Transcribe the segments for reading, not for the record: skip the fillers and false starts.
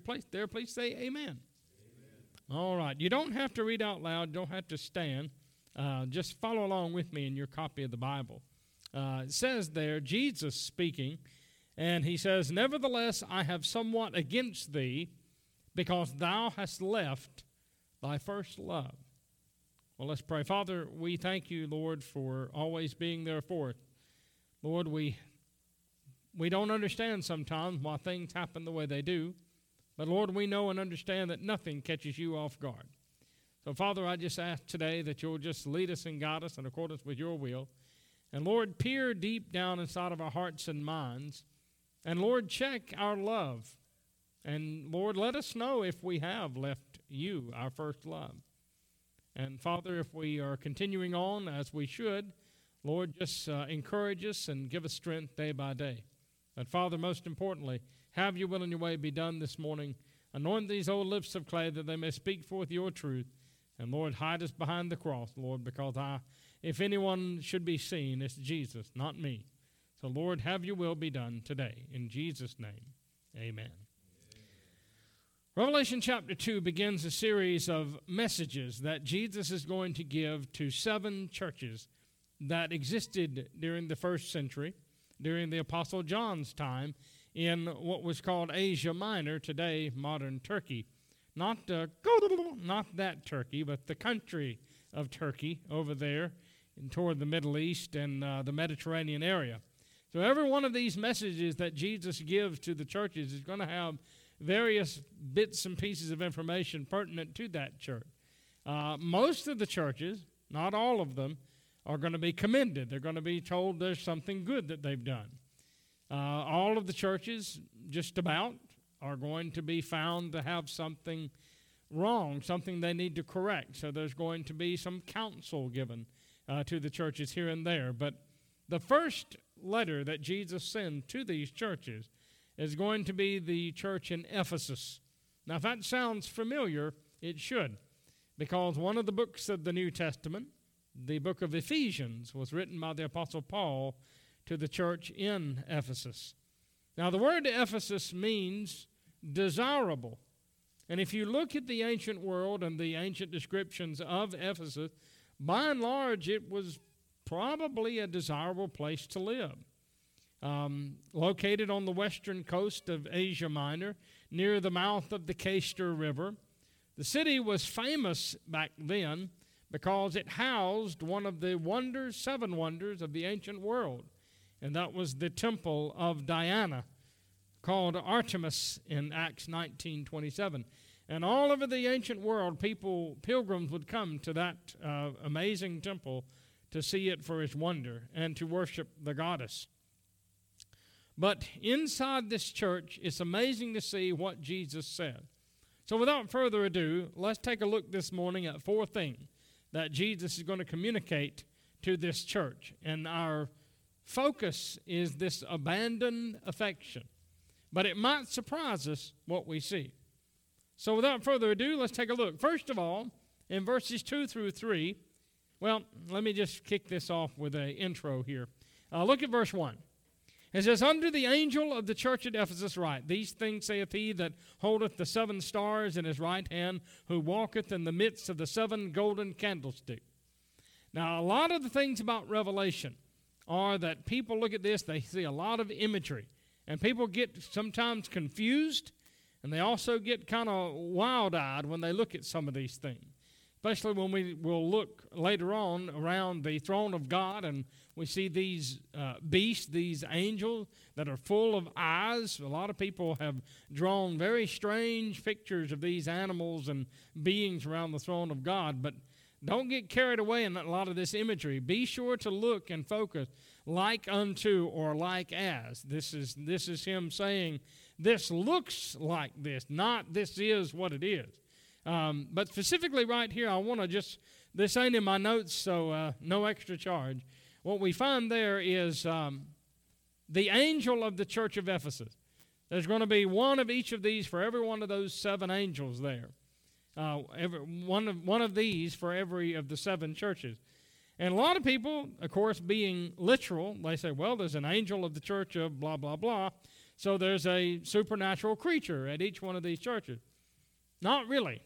there, please say amen. All right. You don't have to read out loud. You don't have to stand. Just follow along with me in your copy of the Bible. It says there, Jesus speaking, and he says, "Nevertheless, I have somewhat against thee, because thou hast left thy first love." Well, let's pray. Father, we thank you, Lord, for always being there for us. Lord, we don't understand sometimes why things happen the way they do. But, Lord, we know and understand that nothing catches you off guard. So, Father, I just ask today that you'll just lead us and guide us in accordance with your will. And, Lord, peer deep down inside of our hearts and minds. And, Lord, check our love. And, Lord, let us know if we have left you, our first love. And, Father, if we are continuing on as we should, Lord, just encourage us and give us strength day by day. But, Father, most importantly, have your will and your way be done this morning. Anoint these old lips of clay that they may speak forth your truth. And, Lord, hide us behind the cross, Lord, because if anyone should be seen, it's Jesus, not me. So, Lord, have your will be done today. In Jesus' name, amen. Revelation chapter 2 begins a series of messages that Jesus is going to give to 7 churches that existed during the first century, during the Apostle John's time, in what was called Asia Minor, today modern Turkey. Not that Turkey, but the country of Turkey over there toward the Middle East and the Mediterranean area. So every one of these messages that Jesus gives to the churches is going to have various bits and pieces of information pertinent to that church. Most of the churches, not all of them, are going to be commended. They're going to be told there's something good that they've done. All of the churches, just about, are going to be found to have something wrong, something they need to correct. So there's going to be some counsel given to the churches here and there. But the first letter that Jesus sent to these churches is going to be the church in Ephesus. Now, if that sounds familiar, it should, because one of the books of the New Testament, the book of Ephesians, was written by the Apostle Paul to the church in Ephesus. Now, the word Ephesus means desirable. And if you look at the ancient world and the ancient descriptions of Ephesus, by and large, it was probably a desirable place to live. Located on the western coast of Asia Minor, near the mouth of the Cayster River, the city was famous back then because it housed one of the 7 wonders of the ancient world. And that was the temple of Diana, called Artemis in Acts 19:27. And all over the ancient world, pilgrims would come to that amazing temple to see it for its wonder and to worship the goddess. But inside this church, it's amazing to see what Jesus said. So without further ado, let's take a look this morning at 4 things that Jesus is going to communicate to this church. And our focus is this abandoned affection. But it might surprise us what we see. So without further ado, let's take a look. First of all, in verses 2 through 3, well, let me just kick this off with an intro here. Look at verse 1. It says, "Unto the angel of the church at Ephesus write, These things saith he that holdeth the 7 stars in his right hand, who walketh in the midst of the 7 golden candlesticks." Now, a lot of the things about Revelation are that people look at this, they see a lot of imagery. And people get sometimes confused, and they also get kind of wild-eyed when they look at some of these things. Especially when we will look later on around the throne of God and we see these beasts, these angels that are full of eyes. A lot of people have drawn very strange pictures of these animals and beings around the throne of God. But don't get carried away in a lot of this imagery. Be sure to look and focus like unto or like as. This is him saying this looks like this, not this is what it is. But specifically right here, I want to this ain't in my notes, so no extra charge. What we find there is the angel of the church of Ephesus. There's going to be one of each of these for every one of those 7 angels there. One of these for every of the 7 churches. And a lot of people, of course, being literal, they say, well, there's an angel of the church of blah, blah, blah. So there's a supernatural creature at each one of these churches. Not really.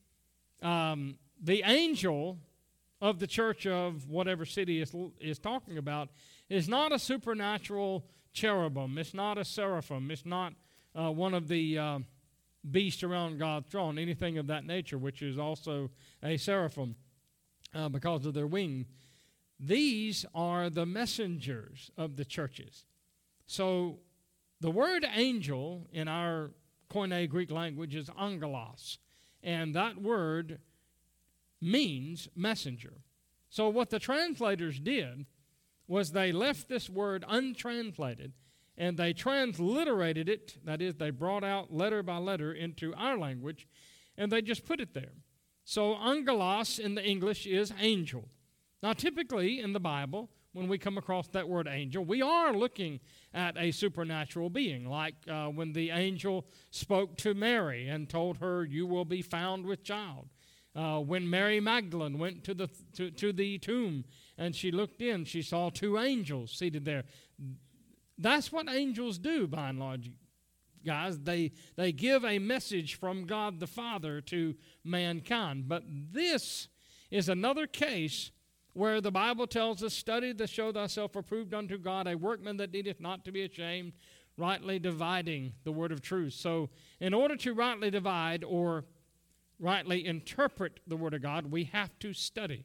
The angel of the church of whatever city is talking about is not a supernatural cherubim. It's not a seraphim. It's not one of the beasts around God's throne, anything of that nature, which is also a seraphim because of their wing. These are the messengers of the churches. So the word angel in our Koine Greek language is angelos, and that word means messenger. So what the translators did was they left this word untranslated, and they transliterated it. That is, they brought out letter by letter into our language, and they just put it there. So angelos in the English is angel. Now typically in the Bible, when we come across that word angel, we are looking at a supernatural being, like when the angel spoke to Mary and told her, "You will be found with child." When Mary Magdalene went to the tomb and she looked in, she saw two angels seated there. That's what angels do, by and large, guys. They give a message from God the Father to mankind. But this is another case where the Bible tells us, "Study to show thyself approved unto God, a workman that needeth not to be ashamed, rightly dividing the word of truth." So in order to rightly divide or rightly interpret the Word of God, we have to study.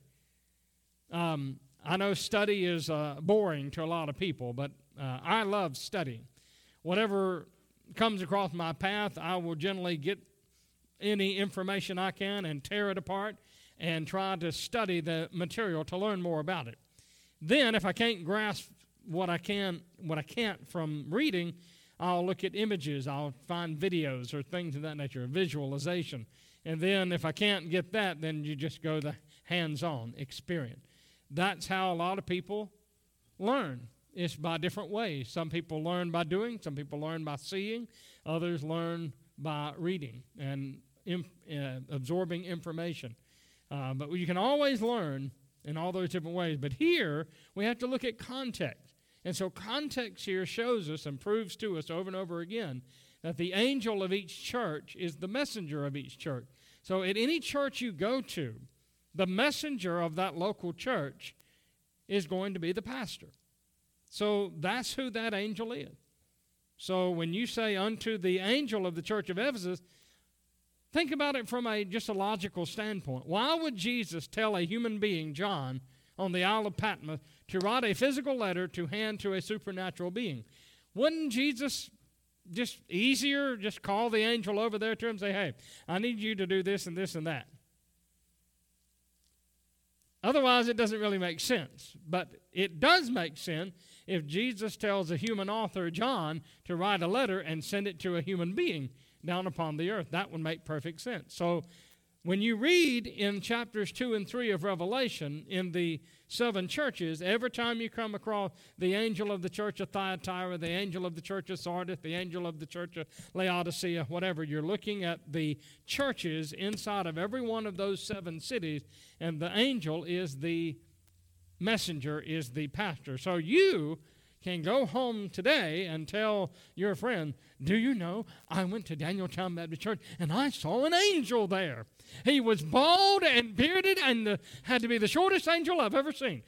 I know study is boring to a lot of people, but I love studying. Whatever comes across my path, I will generally get any information I can and tear it apart and try to study the material to learn more about it. Then, if I can't grasp what I can't from reading, I'll look at images. I'll find videos or things of that nature, visualization. And then if I can't get that, then you just go the hands-on experience. That's how a lot of people learn. It's by different ways. Some people learn by doing. Some people learn by seeing. Others learn by reading and absorbing information. But you can always learn in all those different ways. But here, we have to look at context. And so context here shows us and proves to us over and over again that the angel of each church is the messenger of each church. So at any church you go to, the messenger of that local church is going to be the pastor. So that's who that angel is. So when you say unto the angel of the church of Ephesus, think about it from just a logical standpoint. Why would Jesus tell a human being, John, on the Isle of Patmos, to write a physical letter to hand to a supernatural being? Wouldn't Jesus just call the angel over there to him and say, "Hey, I need you to do this and this and that"? Otherwise, it doesn't really make sense. But it does make sense if Jesus tells a human author, John, to write a letter and send it to a human being down upon the earth. That would make perfect sense. So when you read in chapters 2 and 3 of Revelation in the 7 churches, every time you come across the angel of the church of Thyatira, the angel of the church of Sardis, the angel of the church of Laodicea, whatever, you're looking at the churches inside of every one of those 7 cities, and the angel is the messenger, is the pastor. So you can go home today and tell your friend, "Do you know, I went to Danieltown Baptist Church and I saw an angel there. He was bald and bearded and had to be the shortest angel I've ever seen."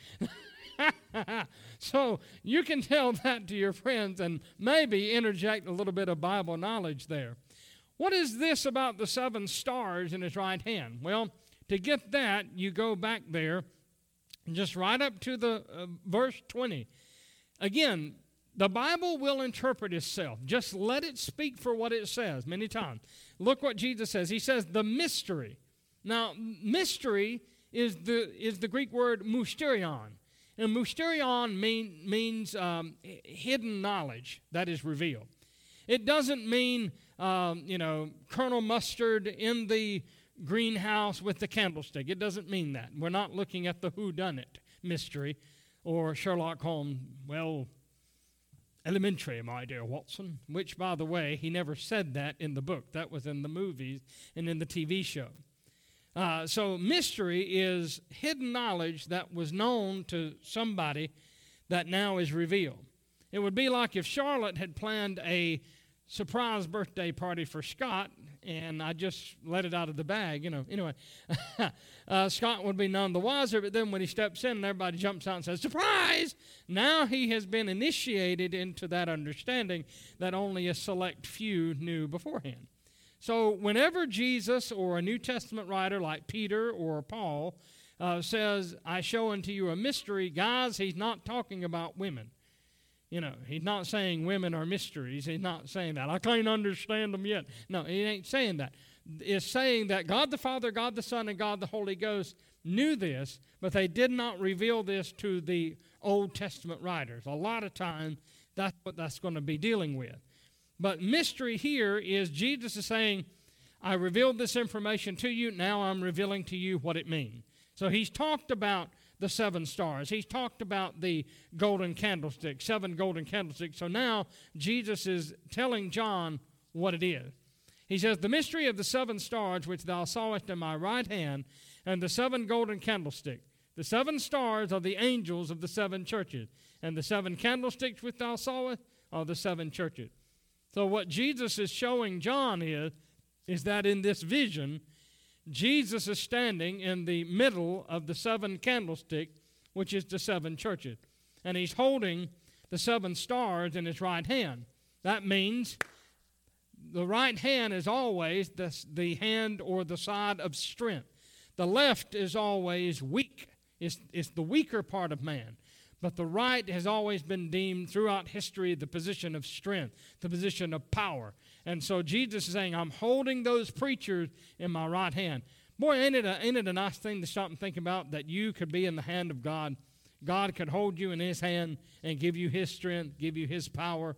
So you can tell that to your friends and maybe interject a little bit of Bible knowledge there. What is this about the 7 stars in his right hand? Well, to get that, you go back there, just right up to the verse 20. Again, the Bible will interpret itself. Just let it speak for what it says many times. Look what Jesus says. He says the mystery. Now, mystery is the Greek word mysterion. And mysterion means hidden knowledge that is revealed. It doesn't mean, Colonel Mustard in the greenhouse with the candlestick. It doesn't mean that. We're not looking at the whodunit mystery. Or Sherlock Holmes, well, elementary, my dear Watson, which, by the way, he never said that in the book. That was in the movies and in the TV show. So mystery is hidden knowledge that was known to somebody that now is revealed. It would be like if Charlotte had planned a surprise birthday party for Scott, and I just let it out of the bag, Anyway, Scott would be none the wiser, but then when he steps in and everybody jumps out and says, surprise! Now he has been initiated into that understanding that only a select few knew beforehand. So whenever Jesus or a New Testament writer like Peter or Paul says, I show unto you a mystery, guys, he's not talking about women. He's not saying women are mysteries. He's not saying that. I can't understand them yet. No, he ain't saying that. It's saying that God the Father, God the Son, and God the Holy Ghost knew this, but they did not reveal this to the Old Testament writers. A lot of times, that's what that's going to be dealing with. But mystery here is Jesus is saying, I revealed this information to you, now I'm revealing to you what it means. So he's talked about the 7 stars. He's talked about the golden candlestick, 7 golden candlesticks. So now Jesus is telling John what it is. He says, the mystery of the 7 stars which thou sawest in my right hand, and the 7 golden candlesticks. The 7 stars are the angels of the 7 churches, and the 7 candlesticks which thou sawest are the 7 churches. So what Jesus is showing John is that in this vision, Jesus is standing in the middle of the 7 candlestick, which is the 7 churches. And he's holding the 7 stars in his right hand. That means the right hand is always the hand or the side of strength. The left is always weak. It's the weaker part of man. But the right has always been deemed throughout history the position of strength, the position of power. And so Jesus is saying, I'm holding those preachers in my right hand. Boy, ain't it a nice thing to stop and think about, that you could be in the hand of God. God could hold you in his hand and give you his strength, give you his power.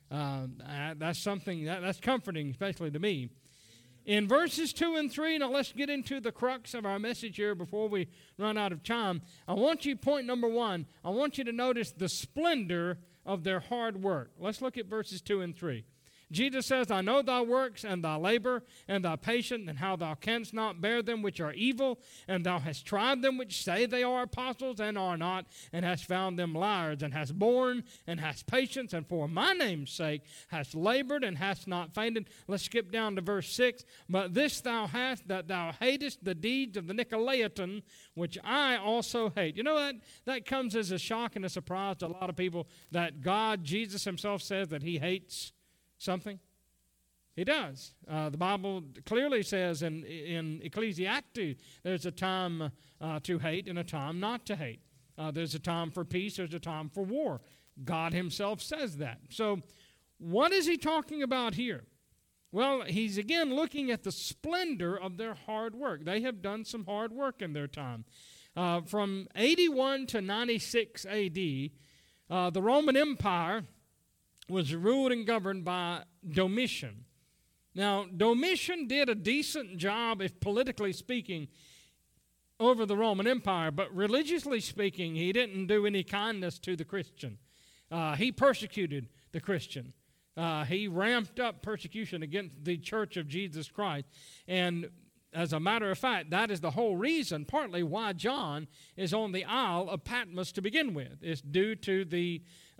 That's something, that's comforting, especially to me. In verses 2 and 3, now let's get into the crux of our message here before we run out of time. Point number 1, I want you to notice the splendor of their hard work. Let's look at verses 2 and 3. Jesus says, I know thy works and thy labor and thy patience, and how thou canst not bear them which are evil, and thou hast tried them which say they are apostles and are not, and hast found them liars, and hast borne and hast patience, and for my name's sake hast labored and hast not fainted. Let's skip down to verse 6. But this thou hast, that thou hatest the deeds of the Nicolaitans, which I also hate. You know, that comes as a shock and a surprise to a lot of people, that Jesus himself says that he hates something. He does. The Bible clearly says in Ecclesiastes, there's a time to hate and a time not to hate. There's a time for peace, there's a time for war. God himself says that. So what is he talking about here? Well, he's again looking at the splendor of their hard work. They have done some hard work in their time. From 81 to 96 A.D., the Roman Empire was ruled and governed by Domitian. Now, Domitian did a decent job, if politically speaking, over the Roman Empire, but religiously speaking, he didn't do any kindness to the Christian. He persecuted the Christian. He ramped up persecution against the Church of Jesus Christ. And as a matter of fact, that is the whole reason, partly why John is on the Isle of Patmos to begin with. It's due to the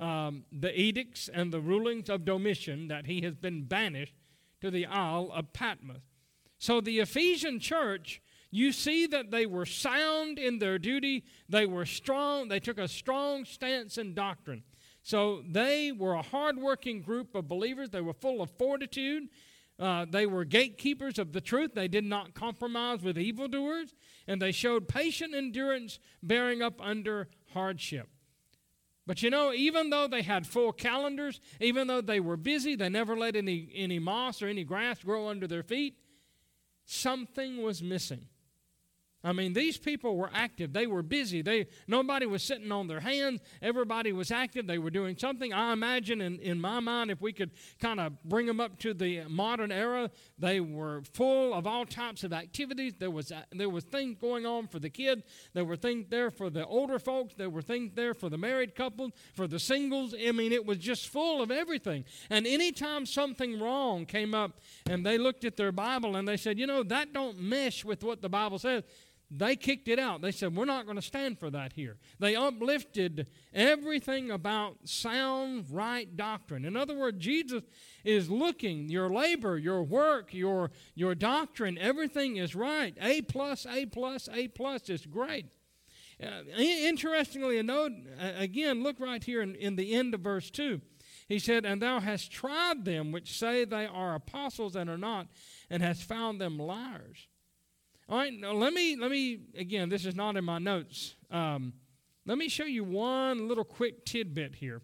edicts and the rulings of Domitian that he has been banished to the Isle of Patmos. So the Ephesian church, you see that they were sound in their duty. They were strong. They took a strong stance in doctrine. So they were a hardworking group of believers. They were full of fortitude. They were gatekeepers of the truth. They did not compromise with evildoers, and they showed patient endurance, bearing up under hardship. But you know, even though they had full calendars, even though they were busy, they never let any moss or any grass grow under their feet, something was missing. I mean, these people were active. They were busy. Nobody was sitting on their hands. Everybody was active. They were doing something. I imagine in my mind, if we could kind of bring them up to the modern era, they were full of all types of activities. There was things going on for the kids. There were things there for the older folks. There were things there for the married couples, for the singles. I mean, it was just full of everything. And anytime something wrong came up and they looked at their Bible and they said, you know, that don't mesh with what the Bible says, they kicked it out. They said, we're not going to stand for that here. They uplifted everything about sound, right doctrine. In other words, Jesus is looking, your labor, your work, your doctrine, everything is right. A plus, A plus, A plus is great. Interestingly, again, look right here in the end of verse 2. He said, and thou hast tried them which say they are apostles and are not, and hast found them liars. All right, now let me again, this is not in my notes. Let me show you one little quick tidbit here.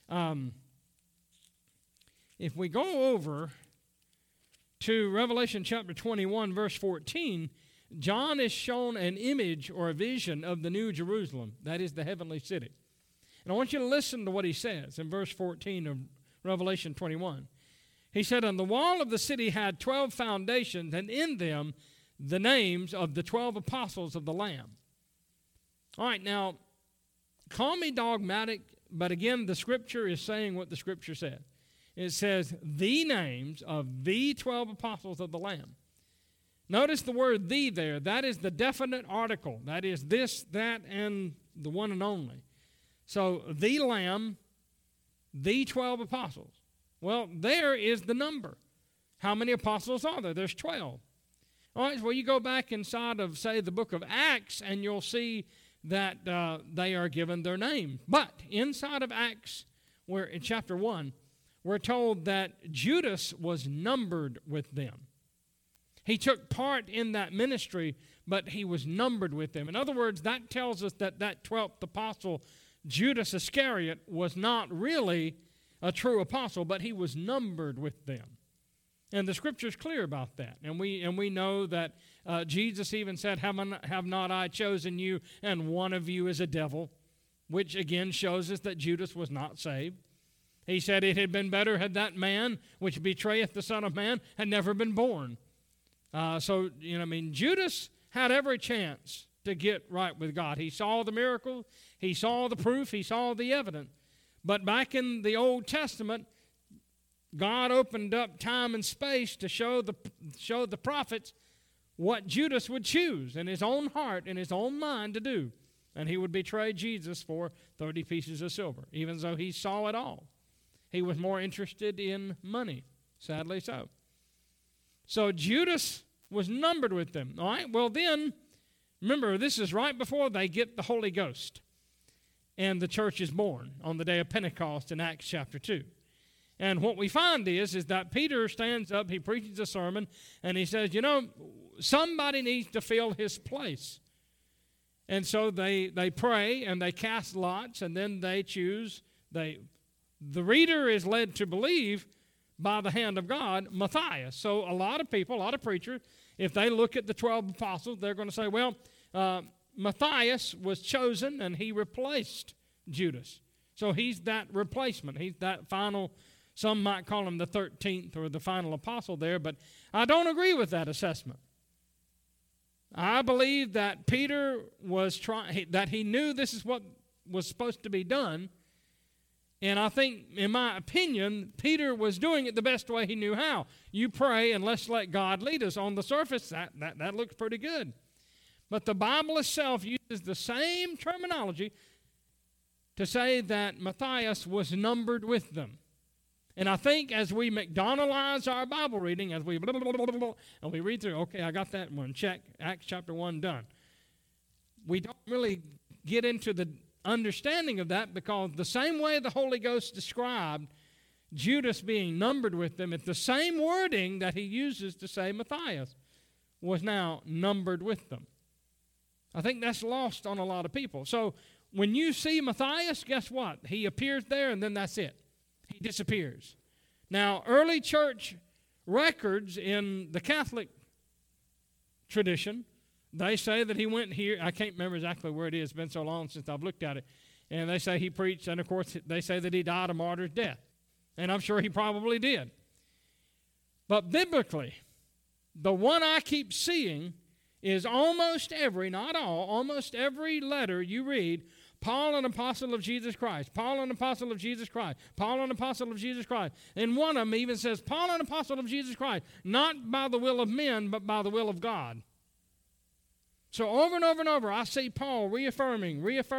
If we go over to Revelation chapter 21, verse 14, John is shown an image or a vision of the New Jerusalem, that is the heavenly city. And I want you to listen to what he says in verse 14 of Revelation 21. He said, and the wall of the city had 12 foundations, and in them the names of the 12 apostles of the Lamb. All right, now, call me dogmatic, but again, the Scripture is saying what the Scripture said. It says, the names of the 12 apostles of the Lamb. Notice the word the there. That is the definite article. That is this, that, and the one and only. So, the Lamb, the 12 apostles. Well, there is the number. How many apostles are there? There's 12. All right, well, you go back inside of, say, the book of Acts, and you'll see that they are given their name. But inside of Acts, where in chapter 1, we're told that Judas was numbered with them. He took part in that ministry, but he was numbered with them. In other words, that tells us that 12th apostle, Judas Iscariot, was not really a true apostle, but he was numbered with them. And the Scripture is clear about that. And we know that Jesus even said, have not I chosen you, and one of you is a devil, which again shows us that Judas was not saved. He said it had been better had that man which betrayeth the Son of Man had never been born. Judas had every chance to get right with God. He saw the miracle, he saw the proof, he saw the evidence. But back in the Old Testament, God opened up time and space to show the prophets what Judas would choose in his own heart, in his own mind to do. And he would betray Jesus for 30 pieces of silver, even though he saw it all. He was more interested in money, sadly so. So Judas was numbered with them. All right, well then, remember, this is right before they get the Holy Ghost. And the church is born on the day of Pentecost in Acts chapter 2. And what we find is that Peter stands up, he preaches a sermon, and he says, somebody needs to fill his place. And so they pray and they cast lots, and then they choose. The reader is led to believe by the hand of God, Matthias. So a lot of people, a lot of preachers, if they look at the 12 apostles, they're going to say, well, Matthias was chosen and he replaced Judas. So he's that replacement. He's that final, some might call him the 13th or the final apostle there, but I don't agree with that assessment. I believe that Peter was that he knew this is what was supposed to be done. And I think, in my opinion, Peter was doing it the best way he knew how. You pray and let's let God lead us. On the surface, that looks pretty good. But the Bible itself uses the same terminology to say that Matthias was numbered with them. And I think as we McDonaldize our Bible reading, as we and we read through, okay, I got that one, check, Acts chapter 1, done. We don't really get into the understanding of that because the same way the Holy Ghost described Judas being numbered with them, it's the same wording that he uses to say Matthias was now numbered with them. I think that's lost on a lot of people. So when you see Matthias, guess what? He appears there and then that's it. He disappears. Now, early church records in the Catholic tradition, they say that he went here. I can't remember exactly where it is. It's been so long since I've looked at it. And they say he preached, and of course they say that he died a martyr's death. And I'm sure he probably did. But biblically, the one I keep seeing is almost every, not all, almost every letter you read, Paul, an apostle of Jesus Christ. Paul, an apostle of Jesus Christ. Paul, an apostle of Jesus Christ. And one of them even says, Paul, an apostle of Jesus Christ, not by the will of men, but by the will of God. So over and over and over, I see Paul reaffirming.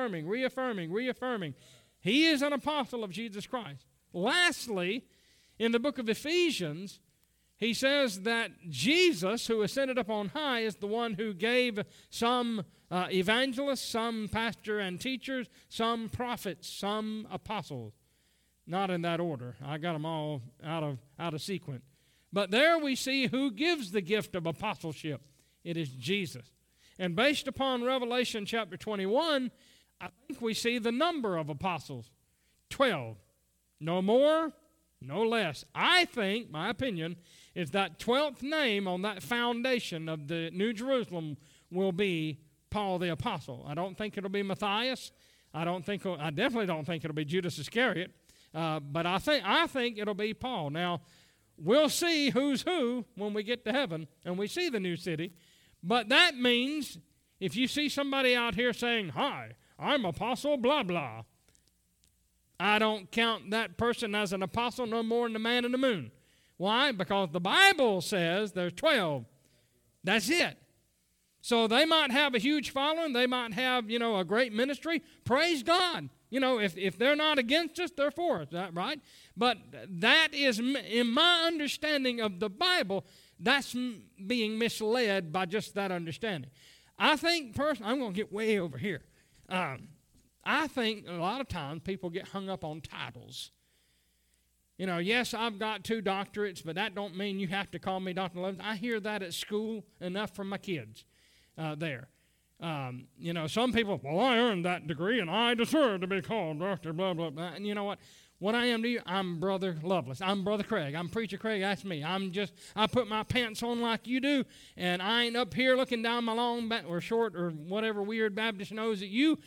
He is an apostle of Jesus Christ. Lastly, in the book of Ephesians, he says that Jesus, who ascended up on high, is the one who gave some evangelists, some pastors and teachers, some prophets, some apostles. Not in that order. I got them all out of sequence. But there we see who gives the gift of apostleship. It is Jesus. And based upon Revelation chapter 21, I think we see the number of apostles, 12. No more, no less. I think, my opinion, is that 12th name on that foundation of the New Jerusalem will be Paul the Apostle. I don't think it'll be Matthias. I definitely don't think it'll be Judas Iscariot. But I think it'll be Paul. Now, we'll see who's who when we get to heaven and we see the new city. But that means if you see somebody out here saying, "Hi, I'm apostle blah blah," I don't count that person as an apostle no more than the man in the moon. Why? Because the Bible says there's 12. That's it. So they might have a huge following. They might have, a great ministry. Praise God. If they're not against us, they're for us, right? But that is, in my understanding of the Bible, that's being misled by just that understanding. I think personally, I'm going to get way over here. I think a lot of times people get hung up on titles. Yes, I've got 2 doctorates, but that don't mean you have to call me Dr. Lovins. I hear that at school enough from my kids there. Some people, well, I earned that degree and I deserve to be called Dr. blah, blah, blah. And you know what? What I am to you, I'm Brother Lovelace. I'm Brother Craig. I'm Preacher Craig. That's me. I put my pants on like you do, and I ain't up here looking down my long or short or whatever weird Baptist nose at you.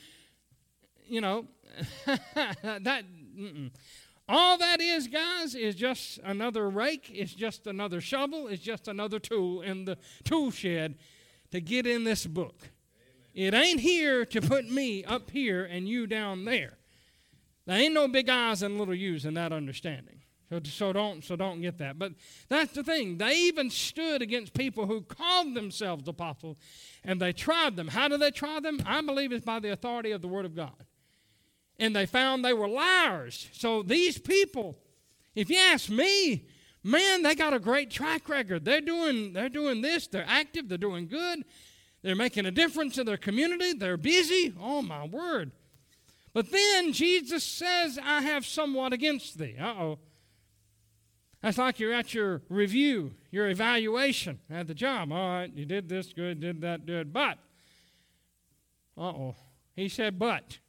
That, all that is, guys, is just another rake. It's just another shovel. It's just another tool in the tool shed to get in this book. It ain't here to put me up here and you down there. There ain't no big I's and little U's in that understanding. So don't get that. But that's the thing. They even stood against people who called themselves apostles, and they tried them. How did they try them? I believe it's by the authority of the Word of God. And they found they were liars. So these people, if you ask me, man, they got a great track record. They're doing this. They're active. They're doing good. They're making a difference in their community. They're busy. Oh, my word. But then Jesus says, I have somewhat against thee. Uh-oh. That's like you're at your review, your evaluation at the job. All right, you did this good, did that good. But, uh-oh. He said, but.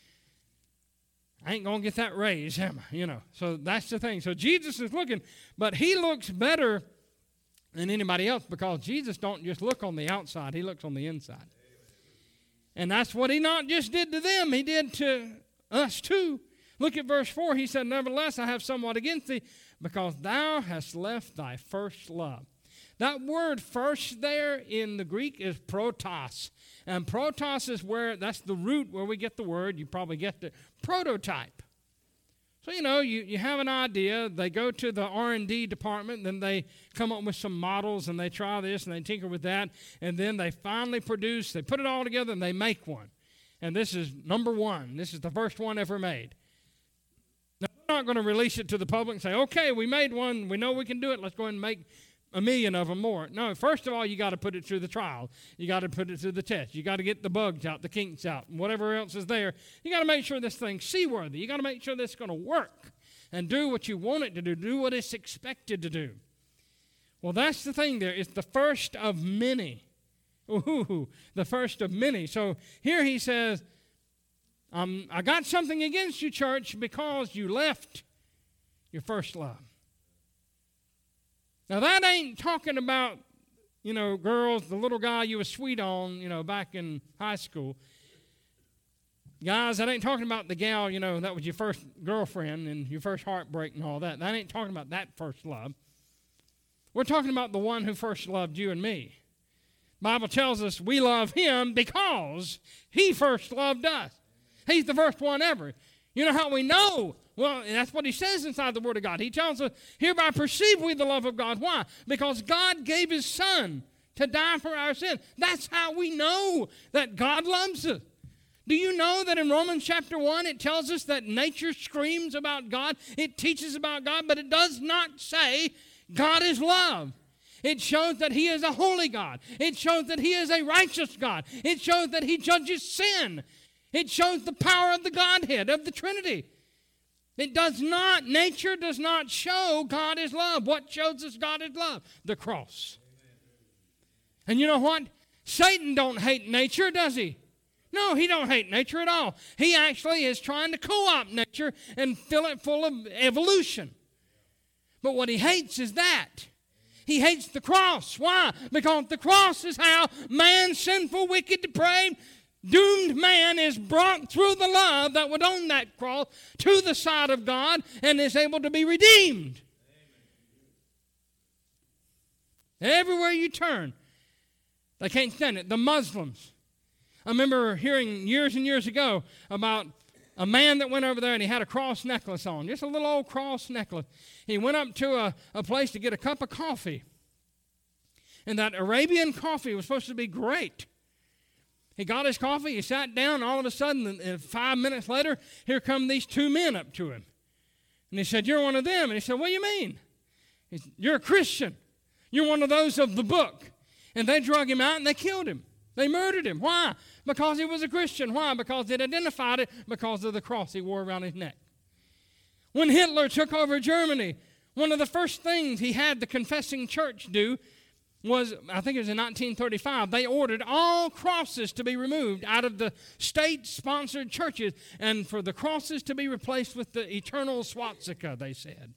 I ain't going to get that raise, am I? So that's the thing. So Jesus is looking, but he looks better than anybody else because Jesus don't just look on the outside. He looks on the inside. And that's what he not just did to them. He did to us too. Look at verse 4. He said, nevertheless, I have somewhat against thee because thou hast left thy first love. That word first there in the Greek is protos. And protos is that's the root where we get the word. You probably get the prototype. So, you have an idea. They go to the R&D department, then they come up with some models, and they try this, and they tinker with that, and then they finally produce, they put it all together, and they make one. And this is number 1. This is the first one ever made. Now, they're not going to release it to the public and say, okay, we made one. We know we can do it. Let's go ahead and make 1 million of them more. No, first of all, you got to put it through the trial. You got to put it through the test. You got to get the bugs out, the kinks out, and whatever else is there. You got to make sure this thing's seaworthy. You got to make sure this is going to work and do what you want it to do what it's expected to do. Well, that's the thing there. It's the first of many. Ooh, the first of many. So here he says, I got something against you, church, because you left your first love. Now, that ain't talking about, girls, the little guy you was sweet on, back in high school. Guys, that ain't talking about the gal, that was your first girlfriend and your first heartbreak and all that. That ain't talking about that first love. We're talking about the one who first loved you and me. The Bible tells us we love him because he first loved us. He's the first one ever. You know how we know? Well, that's what he says inside the Word of God. He tells us, hereby perceive we the love of God. Why? Because God gave his Son to die for our sins. That's how we know that God loves us. Do you know that in Romans chapter 1, it tells us that nature screams about God, it teaches about God, but it does not say God is love. It shows that He is a holy God. It shows that He is a righteous God. It shows that He judges sin. It shows the power of the Godhead, of the Trinity. It does not, nature does not show God is love. What shows us God is love? The cross. And you know what? Satan don't hate nature, does he? No, he don't hate nature at all. He actually is trying to co-opt nature and fill it full of evolution. But what he hates is that. He hates the cross. Why? Because the cross is how man, sinful, wicked, depraved, doomed man is brought through the love that was on that cross to the side of God and is able to be redeemed. Everywhere you turn, they can't stand it. The Muslims. I remember hearing years and years ago about a man that went over there and he had a cross necklace on, just a little old cross necklace. He went up to a place to get a cup of coffee. And that Arabian coffee was supposed to be great. He got his coffee, he sat down, all of a sudden, and 5 minutes later, here come these two men up to him. And he said, "You're one of them." And he said, "What do you mean?" He said, "You're a Christian. You're one of those of the book." And they drug him out and they killed him. They murdered him. Why? Because he was a Christian. Why? Because it identified it because of the cross he wore around his neck. When Hitler took over Germany, one of the first things he had the confessing church do was, I think it was in 1935, they ordered all crosses to be removed out of the state-sponsored churches and for the crosses to be replaced with the eternal swastika, they said.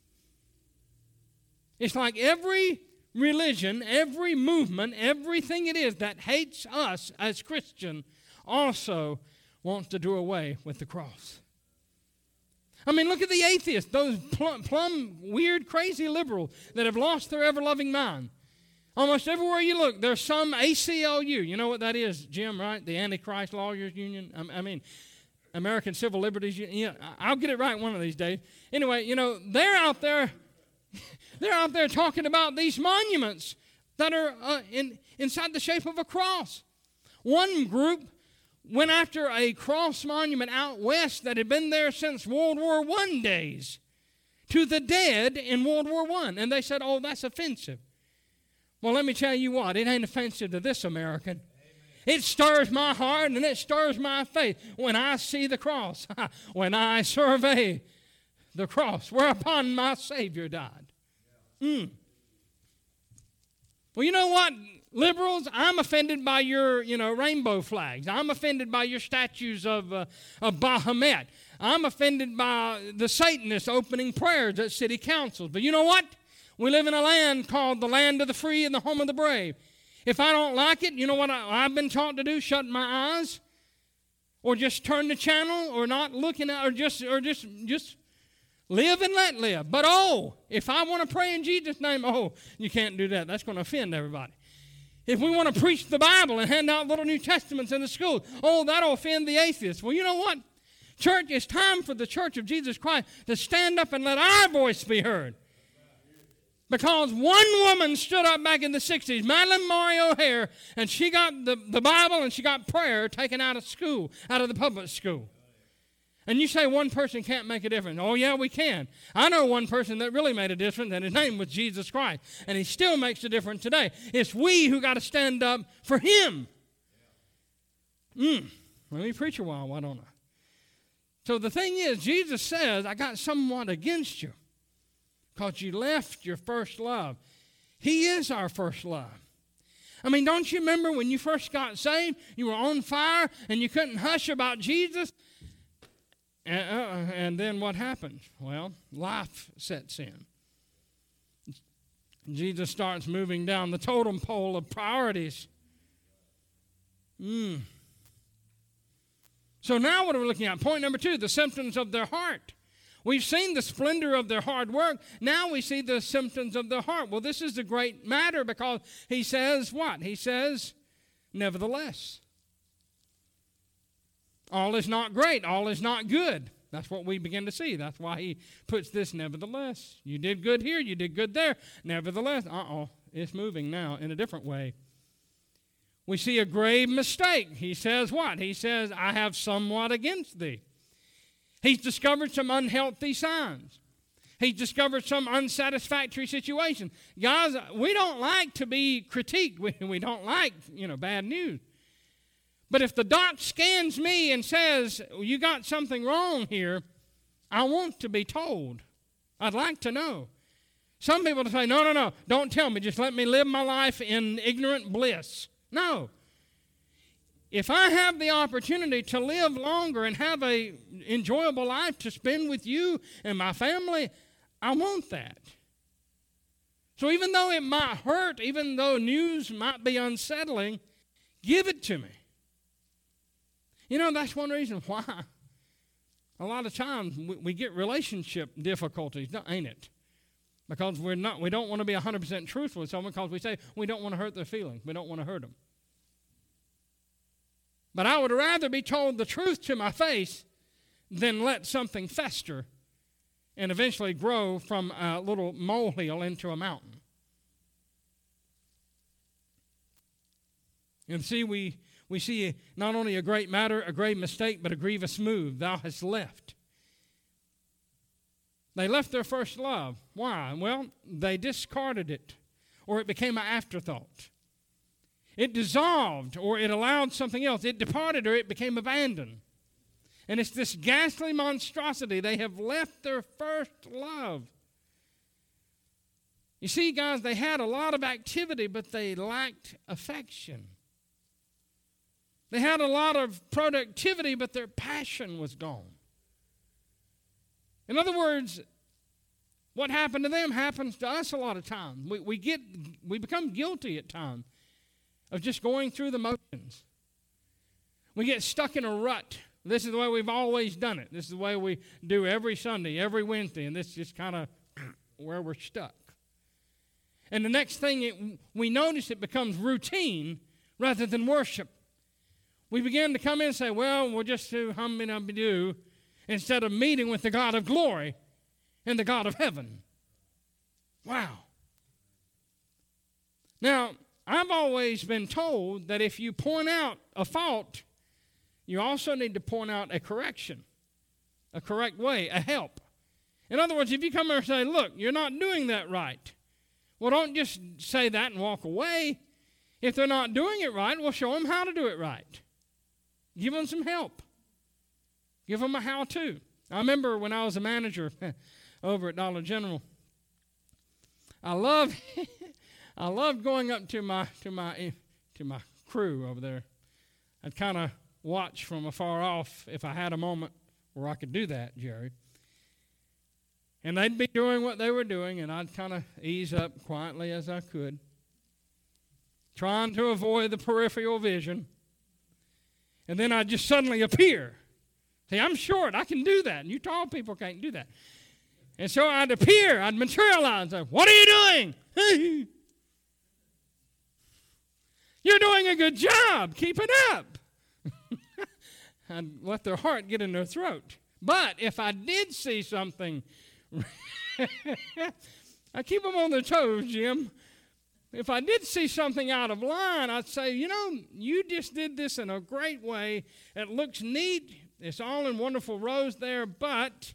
It's like every religion, every movement, everything it is that hates us as Christians also wants to do away with the cross. I mean, look at the atheists, those plumb, weird, crazy liberals that have lost their ever-loving mind. Almost everywhere you look, there's some ACLU. You know what that is, Jim, right? The Antichrist Lawyers Union. I mean, American Civil Liberties Union. Yeah, I'll get it right one of these days. Anyway, you know, they're out there talking about these monuments that are inside the shape of a cross. One group went after a cross monument out west that had been there since World War I days to the dead in World War I. And they said, "Oh, that's offensive." Well, let me tell you what, it ain't offensive to this American. Amen. It stirs my heart and it stirs my faith when I see the cross, when I survey the cross whereupon my Savior died. Well, you know what, liberals? I'm offended by your, rainbow flags. I'm offended by your statues of Baphomet. I'm offended by the Satanists opening prayers at city councils. But you know what? We live in a land called the land of the free and the home of the brave. If I don't like it, you know what I've been taught to do? Shut my eyes, or just turn the channel, or not looking at, or just live and let live. But if I want to pray in Jesus' name, you can't do that. That's going to offend everybody. If we want to preach the Bible and hand out little New Testaments in the schools, that'll offend the atheists. Well, you know what? Church, it's time for the Church of Jesus Christ to stand up and let our voice be heard. Because one woman stood up back in the 60s, Madeleine Murray O'Hair, and she got the Bible and she got prayer taken out of school, out of the public school. And you say one person can't make a difference. Oh, yeah, we can. I know one person that really made a difference, and his name was Jesus Christ. And he still makes a difference today. It's we who got to stand up for him. Let me preach a while, why don't I? So the thing is, Jesus says, I got somewhat against you, because you left your first love. He is our first love. I mean, don't you remember when you first got saved, you were on fire and you couldn't hush about Jesus? And then what happened? Well, life sets in. Jesus starts moving down the totem pole of priorities. So now what are we looking at? Point number 2, the symptoms of their heart. We've seen the splendor of their hard work. Now we see the symptoms of their heart. Well, this is the great matter because he says what? He says, nevertheless. All is not great. All is not good. That's what we begin to see. That's why he puts this nevertheless. You did good here. You did good there. Nevertheless, it's moving now in a different way. We see a grave mistake. He says what? He says, I have somewhat against thee. He's discovered some unhealthy signs. He's discovered some unsatisfactory situation. Guys, we don't like to be critiqued. We don't like, bad news. But if the doc scans me and says, you got something wrong here, I want to be told. I'd like to know. Some people say, no, don't tell me. Just let me live my life in ignorant bliss. No. If I have the opportunity to live longer and have an enjoyable life to spend with you and my family, I want that. So even though it might hurt, even though news might be unsettling, give it to me. That's one reason why a lot of times we get relationship difficulties, ain't it? Because we don't want to be 100% truthful with someone because we say we don't want to hurt their feelings. We don't want to hurt them. But I would rather be told the truth to my face than let something fester and eventually grow from a little molehill into a mountain. And see, we see not only a great matter, a grave mistake, but a grievous move. Thou hast left. They left their first love. Why? Well, they discarded it, or it became an afterthought. It dissolved, or it allowed something else. It departed, or it became abandoned. And it's this ghastly monstrosity. They have left their first love. You see, guys, they had a lot of activity, but they lacked affection. They had a lot of productivity, but their passion was gone. In other words, what happened to them happens to us a lot of times. We become guilty at times of just going through the motions. We get stuck in a rut. This is the way we've always done it. This is the way we do every Sunday, every Wednesday, and this is just kind of where we're stuck. And the next thing we notice, it becomes routine rather than worship. We begin to come in and say, well, we'll just do hum-me-dum-be-doo, instead of meeting with the God of glory and the God of heaven. Wow. Now, I've always been told that if you point out a fault, you also need to point out a correction, a correct way, a help. In other words, if you come here and say, look, you're not doing that right, well, don't just say that and walk away. If they're not doing it right, we'll show them how to do it right. Give them some help. Give them a how-to. I remember when I was a manager over at Dollar General, I loved going up to my crew over there. I'd kind of watch from afar off if I had a moment where I could do that, Jerry. And they'd be doing what they were doing, and I'd kind of ease up quietly as I could, trying to avoid the peripheral vision. And then I'd just suddenly appear. See, I'm short. I can do that. And you tall people can't do that. And so I'd appear. I'd materialize. Say, what are you doing? You're doing a good job. Keep it up. I'd let their heart get in their throat. But if I did see something, I keep them on their toes, Jim. If I did see something out of line, I'd say, you just did this in a great way. It looks neat. It's all in wonderful rows there, but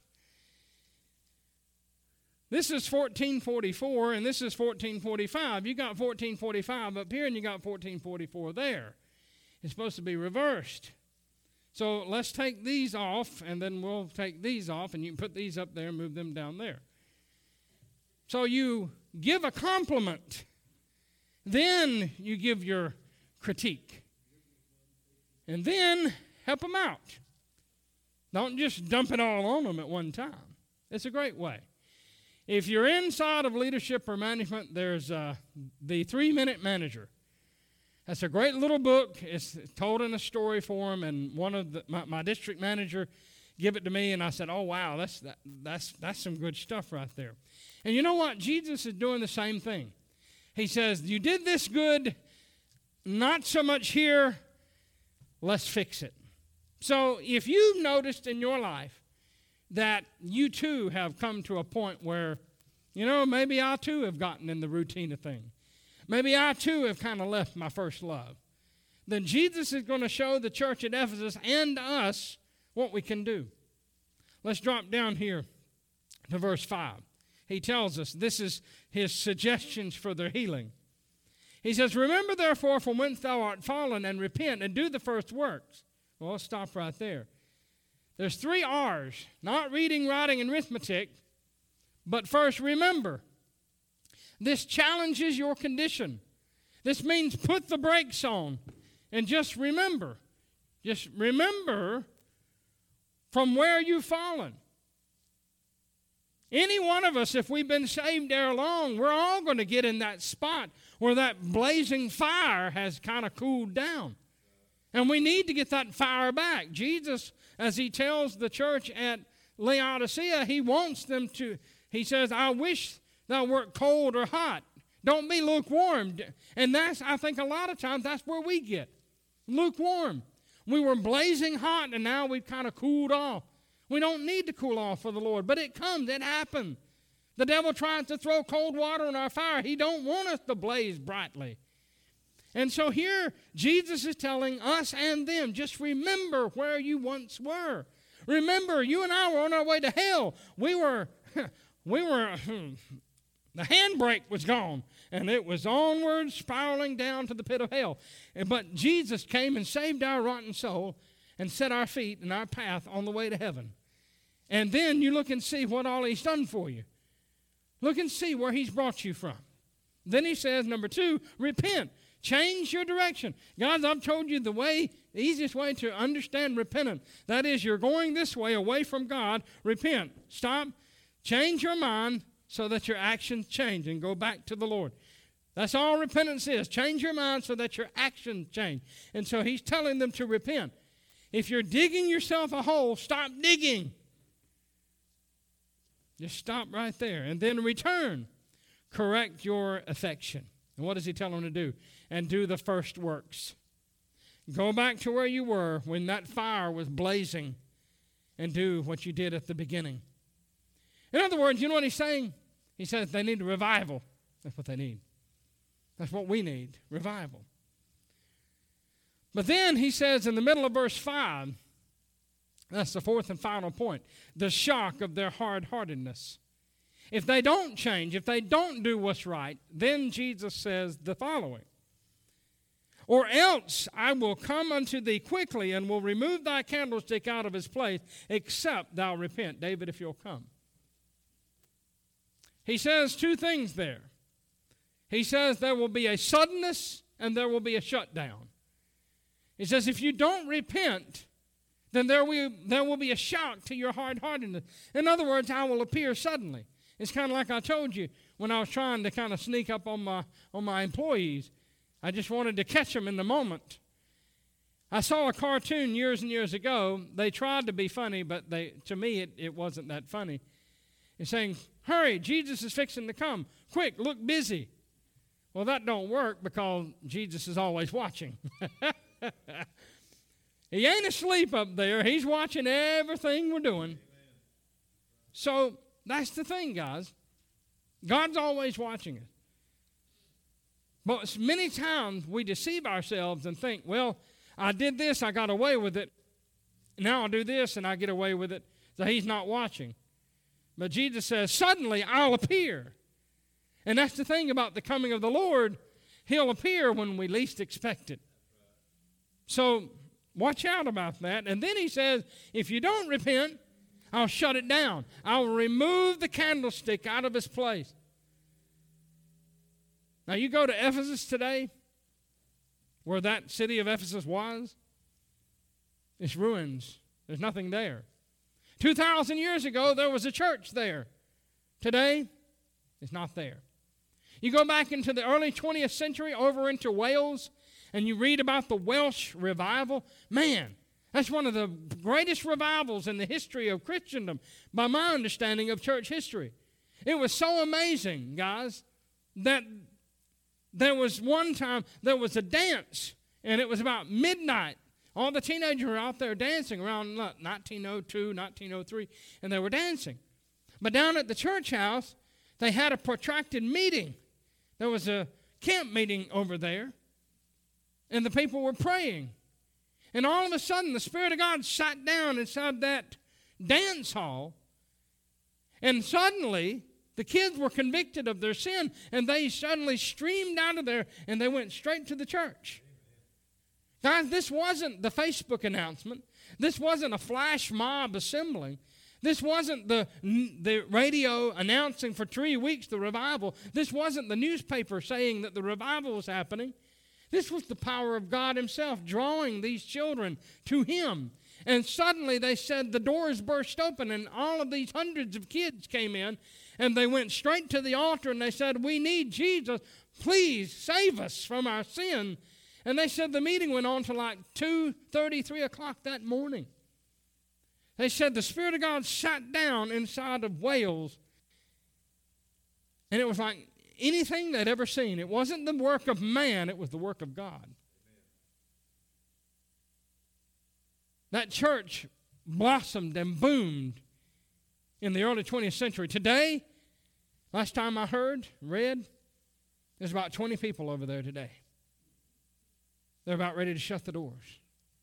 this is 1444 and this is 1445. You got 1445 up here and you got 1444 there. It's supposed to be reversed. So let's take these off, and then we'll take these off, and you can put these up there and move them down there. So you give a compliment. Then you give your critique. And then help them out. Don't just dump it all on them at one time. It's a great way. If you're inside of leadership or management, there's the 3-Minute Manager. That's a great little book. It's told in a story form, and one of my district manager gave it to me, and I said, oh, wow, that's some good stuff right there. And you know what? Jesus is doing the same thing. He says, you did this good, not so much here, let's fix it. So if you've noticed in your life that you too have come to a point where, maybe I too have gotten in the routine of things. Maybe I too have kind of left my first love. Then Jesus is going to show the church at Ephesus and us what we can do. Let's drop down here to verse 5. He tells us this is his suggestions for their healing. He says, remember therefore from whence thou art fallen, and repent and do the first works. Well, let's stop right there. There's 3 R's, not reading, writing, and arithmetic, but first remember. This challenges your condition. This means put the brakes on and just remember. Just remember from where you've fallen. Any one of us, if we've been saved ere long, we're all going to get in that spot where that blazing fire has kind of cooled down. And we need to get that fire back. Jesus, as he tells the church at Laodicea, he wants them to, he says, I wish thou wert cold or hot. Don't be lukewarm. And that's, I think a lot of times, that's where we get. Lukewarm. We were blazing hot and now we've kind of cooled off. We don't need to cool off for the Lord, but it comes, it happens. The devil tries to throw cold water on our fire. He don't want us to blaze brightly. And so here, Jesus is telling us and them, just remember where you once were. Remember, you and I were on our way to hell. We were, the handbrake was gone, and it was onward, spiraling down to the pit of hell. But Jesus came and saved our rotten soul and set our feet and our path on the way to heaven. And then you look and see what all he's done for you. Look and see where he's brought you from. Then he says, number 2, repent. Change your direction. Guys, I've told you the easiest way to understand repentance. That is, you're going this way away from God. Repent. Stop. Change your mind so that your actions change and go back to the Lord. That's all repentance is. Change your mind so that your actions change. And so he's telling them to repent. If you're digging yourself a hole, stop digging. Just stop right there. And then return. Correct your affection. And what does he tell them to do? And do the first works. Go back to where you were when that fire was blazing and do what you did at the beginning. In other words, you know what he's saying? He says they need a revival. That's what they need. That's what we need, revival. But then he says in the middle of verse 5, that's the 4th and final point, the shock of their hard-heartedness. If they don't change, if they don't do what's right, then Jesus says the following. Or else I will come unto thee quickly and will remove thy candlestick out of his place, except thou repent. David, if you'll come. He says 2 things there. He says there will be a suddenness and there will be a shutdown. He says if you don't repent, then there will be a shock to your hard-heartedness. In other words, I will appear suddenly. It's kind of like I told you when I was trying to kind of sneak up on my employees. I just wanted to catch them in the moment. I saw a cartoon years and years ago. They tried to be funny, but to me it wasn't that funny. It's saying, hurry, Jesus is fixing to come. Quick, look busy. Well, that don't work because Jesus is always watching. He ain't asleep up there. He's watching everything we're doing. So that's the thing, guys. God's always watching us. But many times we deceive ourselves and think, well, I did this, I got away with it. Now I'll do this and I get away with it. So he's not watching. But Jesus says, suddenly I'll appear. And that's the thing about the coming of the Lord. He'll appear when we least expect it. So watch out about that. And then he says, if you don't repent, I'll shut it down. I'll remove the candlestick out of its place. Now you go to Ephesus today, where that city of Ephesus was, it's ruins. There's nothing there. 2,000 years ago, there was a church there. Today, it's not there. You go back into the early 20th century, over into Wales, and you read about the Welsh revival. Man, that's one of the greatest revivals in the history of Christendom, by my understanding of church history. It was so amazing, guys, that there was one time, there was a dance, and it was about midnight. All the teenagers were out there dancing around 1902, 1903, and they were dancing. But down at the church house, they had a protracted meeting. There was a camp meeting over there, and the people were praying. And all of a sudden, the Spirit of God sat down inside that dance hall, and suddenly the kids were convicted of their sin, and they suddenly streamed out of there, and they went straight to the church. Guys, this wasn't the Facebook announcement. This wasn't a flash mob assembling. This wasn't the radio announcing for 3 weeks the revival. This wasn't the newspaper saying that the revival was happening. This was the power of God Himself drawing these children to Him. And suddenly they said the doors burst open, and all of these hundreds of kids came in, and they went straight to the altar, and they said, "We need Jesus. Please save us from our sin." And they said the meeting went on to like 2:30, 3 o'clock that morning. They said the Spirit of God sat down inside of Wales, and it was like anything they'd ever seen. It wasn't the work of man, it was the work of God. That church blossomed and boomed in the early 20th century. Today, last time I read, there's about 20 people over there today. They're about ready to shut the doors.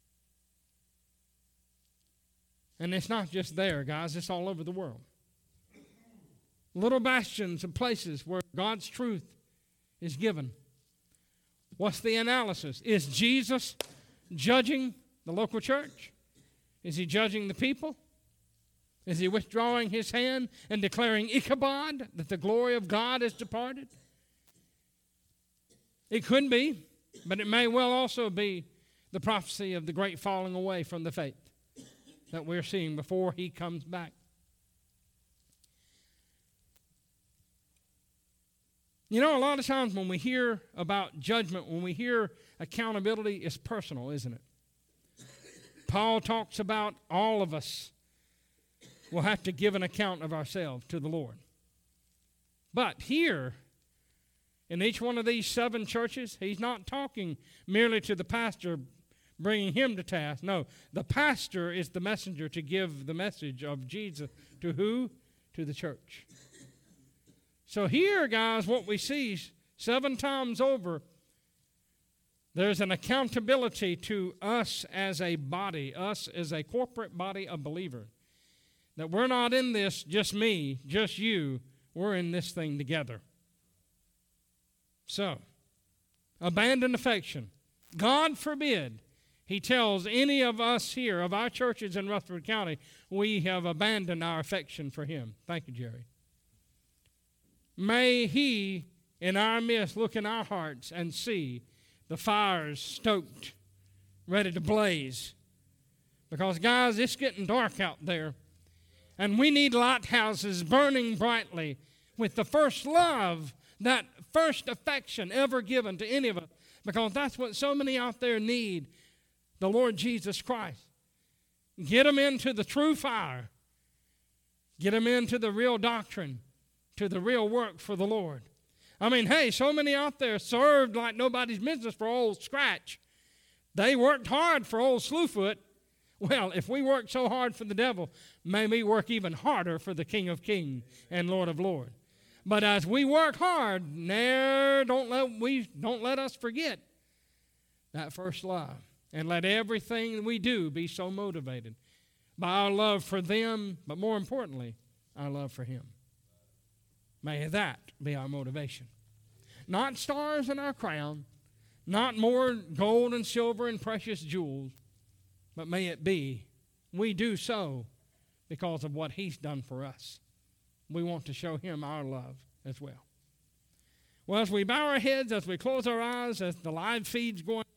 And it's not just there, guys. It's all over the world. Little bastions of places where God's truth is given. What's the analysis? Is Jesus judging the local church? Is He judging the people? Is He withdrawing His hand and declaring Ichabod, that the glory of God has departed? It could be, but it may well also be the prophecy of the great falling away from the faith that we're seeing before He comes back. You know, a lot of times when we hear about judgment, when we hear accountability, it's personal, isn't it? Paul talks about all of us will have to give an account of ourselves to the Lord. But here, in each one of these 7 churches, he's not talking merely to the pastor, bringing him to task. No, the pastor is the messenger to give the message of Jesus to who? To the church. So here, guys, what we see 7 times over, there's an accountability to us as a body, us as a corporate body of believers. That we're not in this just me, just you. We're in this thing together. So, abandon affection. God forbid He tells any of us here, of our churches in Rutherford County, we have abandoned our affection for Him. Thank you, Jerry. May He, in our midst, look in our hearts and see the fires stoked, ready to blaze. Because, guys, it's getting dark out there. And we need lighthouses burning brightly with the first love, that first affection ever given to any of us. Because that's what so many out there need, the Lord Jesus Christ. Get them into the true fire. Get them into the real doctrine, to the real work for the Lord. I mean, hey, so many out there served like nobody's business for old Scratch. They worked hard for old Slewfoot. Well, if we work so hard for the devil, may we work even harder for the King of Kings and Lord of Lords. But as we work hard, don't let us forget that first love. And let everything we do be so motivated by our love for them, but more importantly, our love for Him. May that be our motivation. Not stars in our crown, not more gold and silver and precious jewels, but may it be we do so because of what He's done for us. We want to show Him our love as well. Well, as we bow our heads, as we close our eyes, as the live feed's going